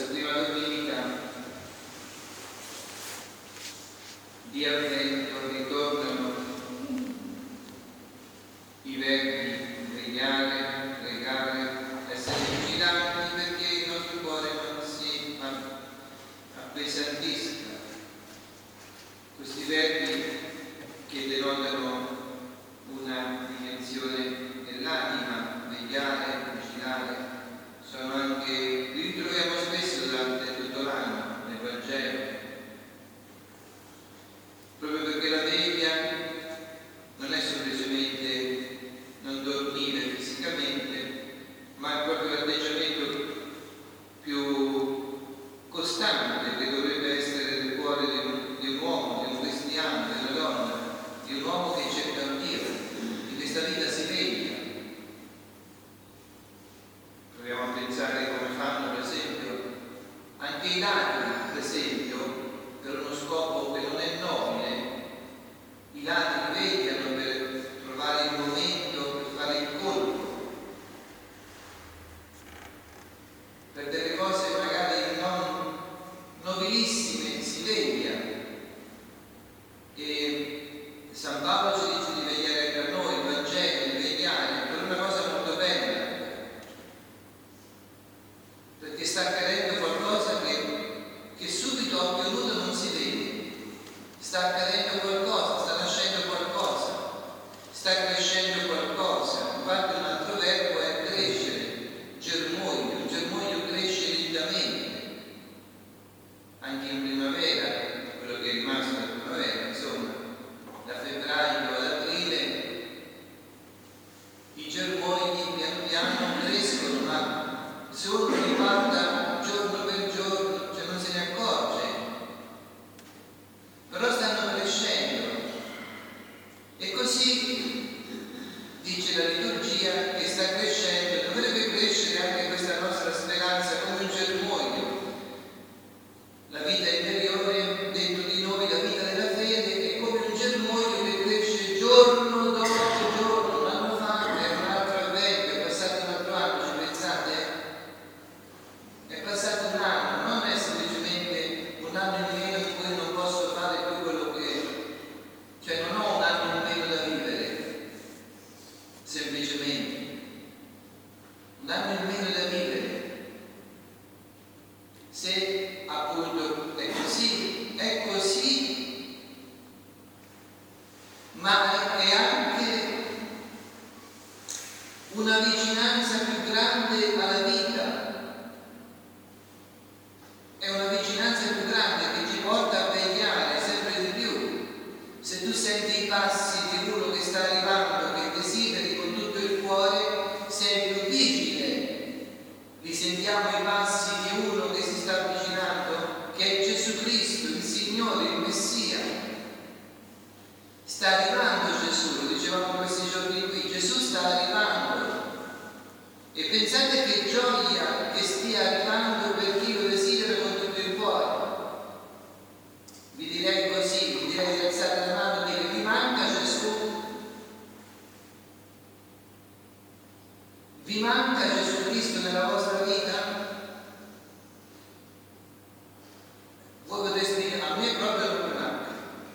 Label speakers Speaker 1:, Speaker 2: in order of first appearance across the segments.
Speaker 1: prima domenica di Avvento ritornano i verbi pregare, essere vigilanti perché il nostro cuore non si appesantisca. Questi verbi che denotano una dimensione dell'anima, vegliare, vigilare, sono anche, li ritroviamo spesso durante tutto l'anno nel Vangelo, proprio perché la veglia non è semplicemente non dormire fisicamente, ma è proprio l'atteggiamento più costante che dovrebbe essere nel cuore di un uomo, di un cristiano, di una donna, di un uomo che cerca un Dio. In questa vita si veglia. Proviamo a pensare come fanno, per esempio, anche i ladri, per esempio, per uno scopo che non è nobile. I ladri vegliano per trovare il momento per fare il colpo, per delle cose magari non nobilissime si veglia. E San Paolo ci dice di vegliare per noi, il Vangelo, di vegliare per una cosa molto bella, perché sta accadendo qualcosa che subito a occhio nudo non si vede. Sta accadendo qualcosa, sta nascendo qualcosa, sta crescendo qualcosa. Infatti un altro verbo è crescere, germoglio. Il germoglio cresce lentamente, anche in primavera, quello che è rimasto della primavera, insomma, da febbraio ad aprile i germogli piano piano crescono, ma se uno li guarda giorno per giorno, cioè non se ne accorge, però stanno crescendo. E così dice la liturgia che sta crescendo, dovrebbe crescere anche questa nostra speranza come un germoglio. La vita interiore dentro di noi, la vita della fede, è come un germoglio che cresce giorno dopo giorno. Un anno fa era un altro avvento, è passato un altro anno, ci pensate? È passato un anno, non è semplicemente un anno in meno in cui non posso fare più quello che, cioè non ho un anno in meno da vivere, semplicemente un anno in meno da vivere. Se appunto è così, ma è anche una vicinanza più grande alla vita, è una vicinanza più grande che ci porta a vegliare sempre di più. Se tu senti i passi di uno che sta arrivando, che desideri con tutto il cuore, sei più vigile. Li sentiamo i passi di uno che si sta avvicinando, che è Gesù Cristo, il Signore, il Messia. Sta arrivando Gesù, lo dicevamo questi giorni qui, Gesù sta arrivando. E pensate che gioia che stia arrivando per chi lo desidera con tutto il cuore. Vi direi così, vi direi di alzare la mano e dire: vi manca Gesù? Vi manca Gesù Cristo nella vostra vita? Voi potreste dire: a me proprio non mi manca.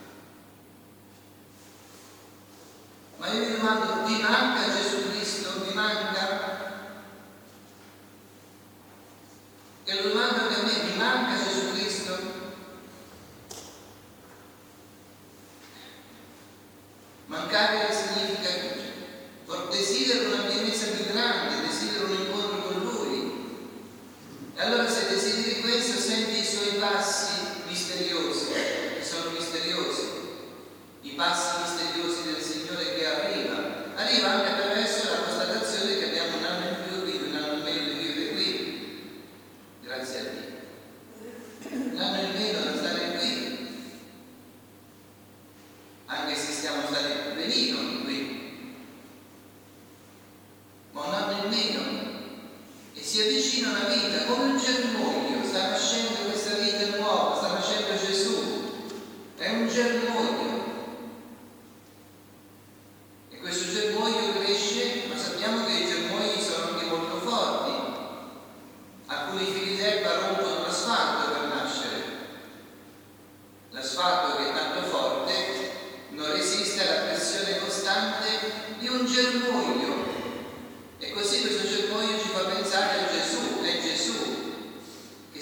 Speaker 1: Ma io vi domando: vi manca Gesù Cristo? Vi manca? E lo domando anche a me: vi manca Gesù Cristo? Mancare significa desidero una pienezza più grande, desidero un incontro con Lui. E allora se desideri questo, senti i Suoi passi misteriosi, che sono misteriosi, i passi misteriosi del Signore che arriva anche attraverso la constatazione che abbiamo un anno in più, quindi un anno in meno di vivere qui, grazie a Dio, un anno in meno da stare qui, anche se siamo stati benino qui, ma un anno in meno, e si avvicina una vita come un germoglio. Sta nascendo questa vita nuova, sta nascendo Gesù, è un germoglio. E questo germoglio cresce, ma sappiamo che i germogli sono anche molto forti. Alcuni fili d'erba rompono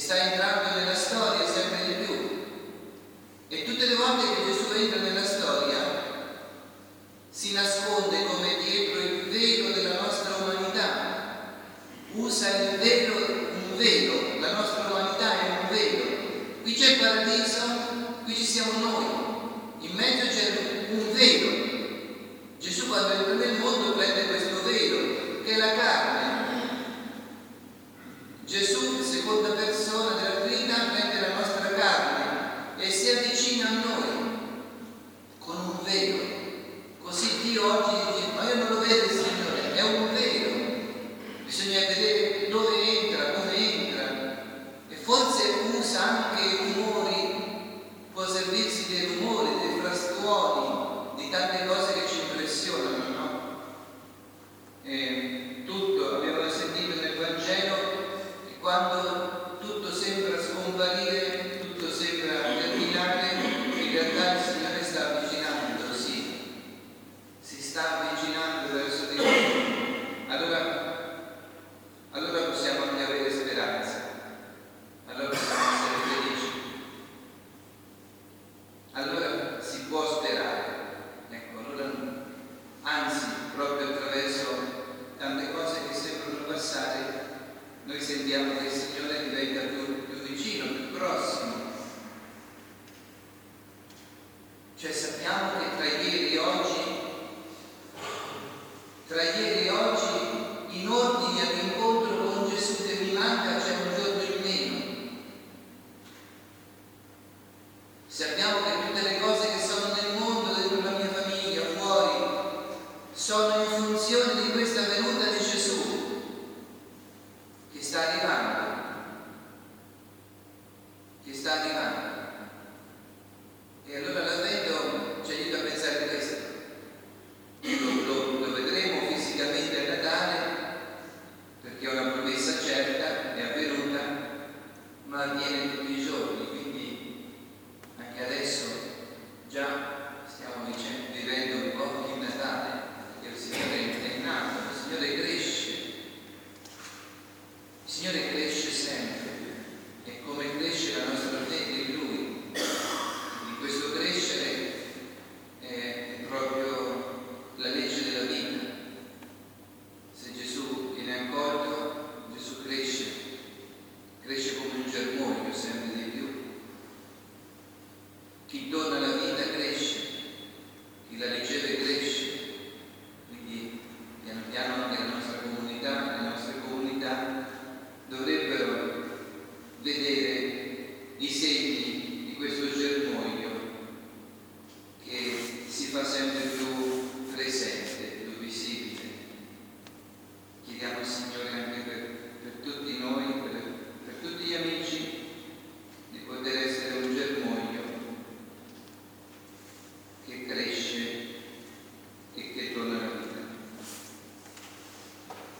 Speaker 1: sta entrando nella storia sempre di più. E tutte le volte che Gesù entra nella storia si nasconde come dietro il velo della nostra umanità. Usa il velo, un velo, la nostra umanità è un velo. Qui c'è il paradiso, qui ci siamo noi, in mezzo c'è un velo. Gesù quando entra nel mondo prende questo velo, che è la carne. Gesù, seconda persona della Trinità, prende la nostra carne e si avvicina a noi con un velo. Così Dio oggi dice, ma io non lo vedo il Signore, è un velo. Bisogna vedere dove entra, come entra. E forse usa anche i rumori, può servirsi dei rumori, dei frastuoni, di tante cose che ci impressionano, no? Tutto, abbiamo sentito nel Vangelo che quando tutto sembra scomparire, tutto sembra terminare, in realtà il Signore sta avvicinando, sì, si sta avvicinando verso di noi. Allora possiamo anche avere speranza, allora possiamo essere felici, allora si può sperare. Ecco, allora, anzi, proprio attraverso tante cose che sembrano passare, noi sentiamo che il Signore diventa più vicino, più prossimo. Cioè sappiamo che tra ieri e oggi, in ordine all'incontro con Gesù che mi manca, c'è un giorno in meno. Sappiamo che tutte le cose che sono nel mondo, dentro la mia famiglia, fuori, sono in funzione di questa venuta di Gesù che sta arrivando, E allora l'Avvento ci aiuta a pensare a questo. Lo vedremo fisicamente a Natale, perché è una promessa certa, è avvenuta, ma avviene tutti i giorni, quindi anche adesso già stiamo vivendo un po' il Natale, perché il Signore è nato, il Signore cresce sempre, e come cresce la nostra fede in Lui. Quindi questo crescere è proprio la legge della vita. Se Gesù viene accolto, Gesù cresce come un germoglio sempre di più. Chi dona la vita cresce, chi la riceve cresce. Quindi piano piano anche le nostre comunità dovrebbero vedere i segni di questo germoglio che si fa sempre più presente.